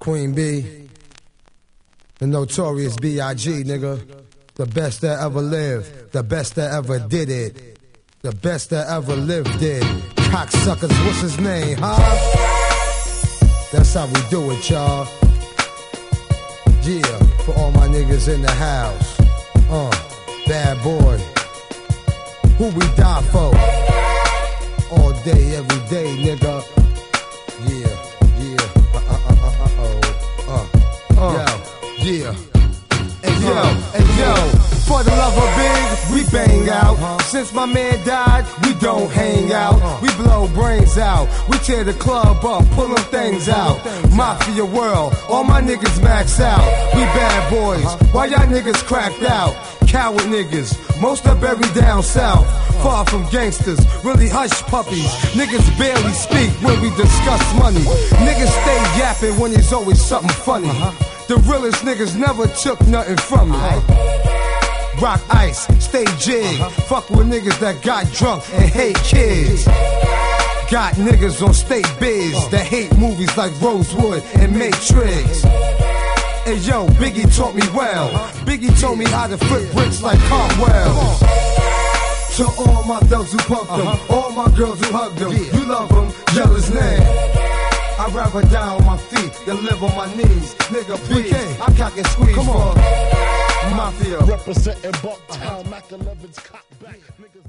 Queen B, the notorious B.I.G., nigga. The best that ever lived, the best that ever did it, the best that ever lived it. Cocksuckers, what's his name, huh? That's how we do it, y'all. Yeah, for all my niggas in the house. Bad boy. Who we die for? All day, every day, nigga. Yeah. Yeah. And yo, for the love of big, we bang out. Since my man died, we don't hang out. We blow brains out. We tear the club up, pull them things out. Mafia world, all my niggas max out. We bad boys, why y'all niggas cracked out? Coward niggas, most are buried down south. Far from gangsters, really hush puppies. Niggas barely speak when we discuss money. Niggas stay yapping when there's always something funny. The realest niggas never took nothing from me. Rock ice, stay jig. Fuck with niggas that got drunk and hate kids. Got niggas on state biz that hate movies like Rosewood and Matrix. Hey yo, Biggie taught me well. Biggie told me how to flip bricks like cartwheels. To all my thugs who pumped them, all my girls who hugged them, you love them, yell his name. I'd rather die on my feet than live on my knees. Nigga, please, I cock and squeeze. Come on, Mafia. Representing Bucktown, Mac 11's cock back. Niggas